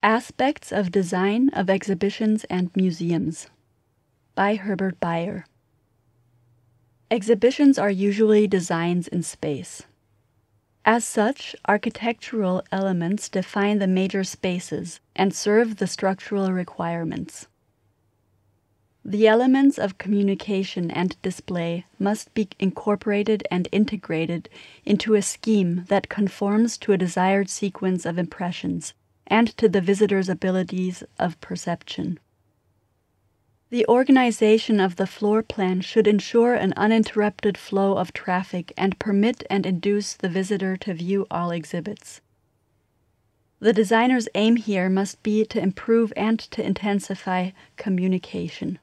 Aspects of Design of Exhibitions and Museums by Herbert Bayer. Exhibitions are usually designs in space. As such, architectural elements define the major spaces and serve the structural requirements. The elements of communication and display must be incorporated and integrated into a scheme that conforms to a desired sequence of impressions and to the visitor's abilities of perception. The organization of the floor plan should ensure an uninterrupted flow of traffic and permit and induce the visitor to view all exhibits. The designer's aim here must be to improve and to intensify communication.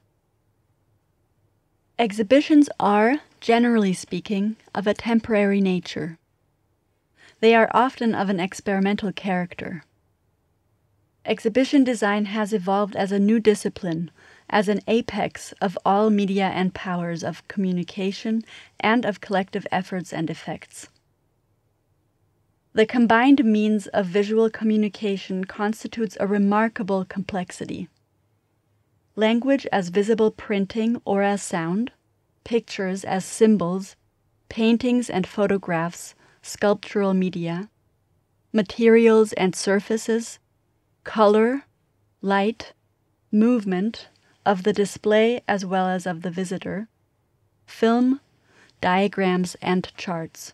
Exhibitions are, generally speaking, of a temporary nature. They are often of an experimental character. Exhibition design has evolved as a new discipline, as an apex of all media and powers of communication and of collective efforts and effects. The combined means of visual communication constitutes a remarkable complexity. Language as visible printing or as sound, pictures as symbols, paintings and photographs, sculptural media, materials and surfaces, color, light, movement of the display as well as of the visitor, film, diagrams, and charts.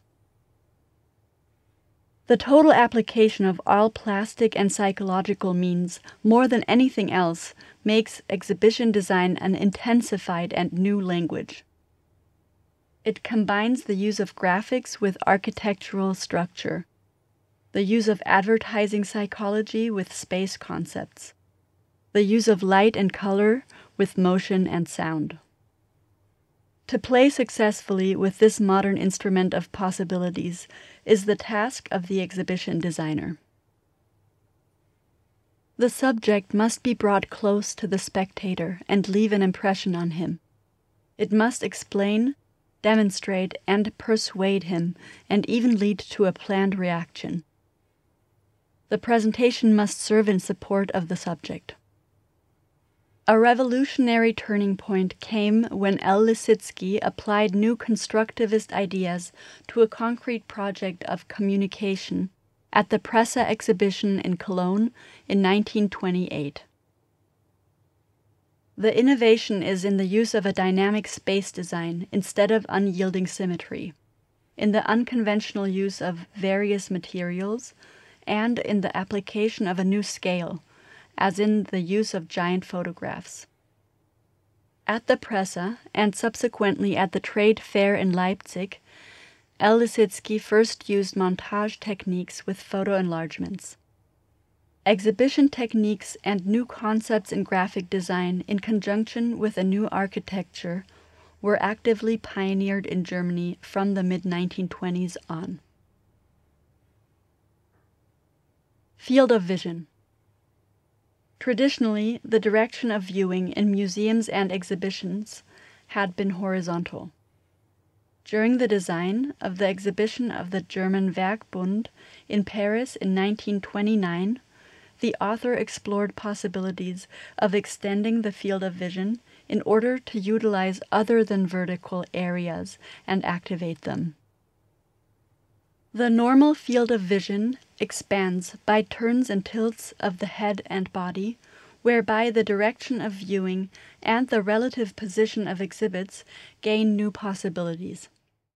The total application of all plastic and psychological means, more than anything else, makes exhibition design an intensified and new language. It combines the use of graphics with architectural structure, the use of advertising psychology with space concepts, the use of light and color with motion and sound. To play successfully with this modern instrument of possibilities is the task of the exhibition designer. The subject must be brought close to the spectator and leave an impression on him. It must explain, demonstrate, and persuade him, and even lead to a planned reaction. The presentation must serve in support of the subject. A revolutionary turning point came when L. Lissitzky applied new constructivist ideas to a concrete project of communication at the Presse exhibition in Cologne in 1928. The innovation is in the use of a dynamic space design instead of unyielding symmetry, in the unconventional use of various materials, and in the application of a new scale, as in the use of giant photographs. At the Presse, and subsequently at the Trade Fair in Leipzig, L. Lissitzky first used montage techniques with photo enlargements. Exhibition techniques and new concepts in graphic design in conjunction with a new architecture were actively pioneered in Germany from the mid-1920s on. Field of vision. Traditionally, the direction of viewing in museums and exhibitions had been horizontal. During the design of the exhibition of the German Werkbund in Paris in 1929, the author explored possibilities of extending the field of vision in order to utilize other than vertical areas and activate them. The normal field of vision expands by turns and tilts of the head and body, whereby the direction of viewing and the relative position of exhibits gain new possibilities.